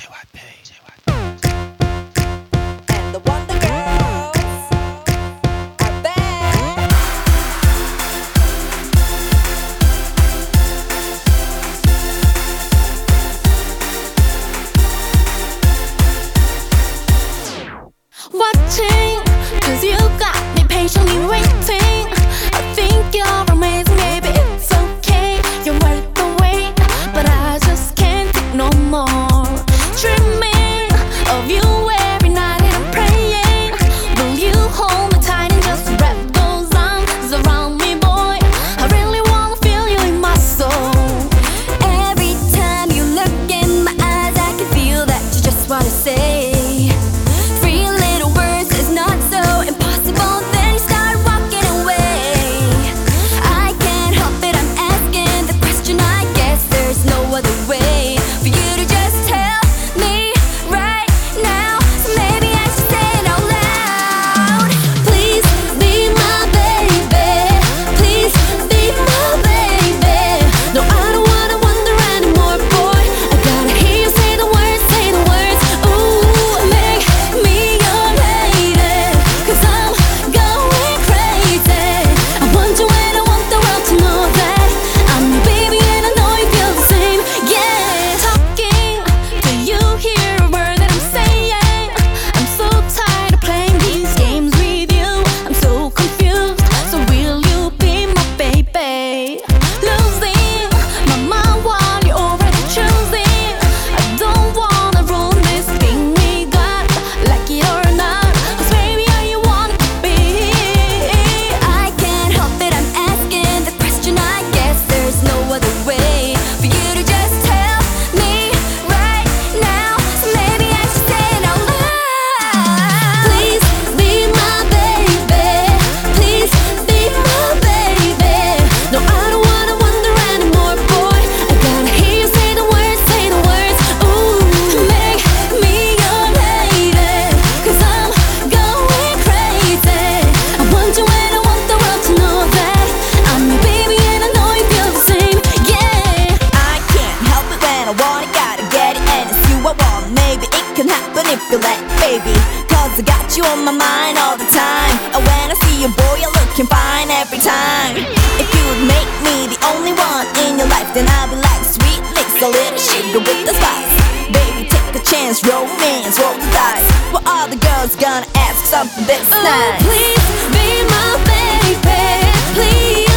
And the Wonder Girls are back. Watching, 'cause you got me patiently waiting. I think you're amazing, baby, it's okay. You're worth the wait, but I just can't take no more. Dreaming of you every night and I'm praying. Will you hold me tight and just wrap those arms around me, boy? I really wanna feel you in my soul. Every time you look in my eyes, I can feel that you just wanna say three little words is not so impossible. Then you start walking away. I can't help it, I'm asking the question. I guess there's no other way for you to just tell me right now. So maybe I should say it out loud. Please be my baby. Please be my baby. No, I don't wanna wonder anymore, boy. I gotta hear you say the words, say the words. Ooh, make me your lady, 'cause I'm going crazy. I want you and I want the world to know that I'm your baby and I know you feel the same. Yeah. Talking, do you hear a word that I'm saying? I'm so tired of playing these games with you. I'm so confused, so will you be my baby? Losing my mind while you're already choosing. I don't wanna ruin this thing we got, like it or not, 'cause baby, are you want to be? I can't help it, I'm asking the question. I guess there's no other way for you to just tell me right now. So maybe I should say it out loud. Please be my baby. Please be my baby. No, I don't wanna wonder anymore, boy. I gotta hear you say the words, say the words. Ooh, make me your lady, 'cause I'm going crazy. I want you and I want the world to know that I'm your baby and I know you feel the same. Yeah. I can't help it when I want it, gotta get it, and it's you I want. Maybe it can happen if you let, baby. 'Cause I got you on my mind all the time. And when I see you, boy, you're looking fine every time. If you would make me the only one in your life, then I'll be like sweet mix, a little sugar with the spice. Baby, take a chance, romance, roll the dice. What are the girls gonna ask something this Oh, nice? please be my baby. Please.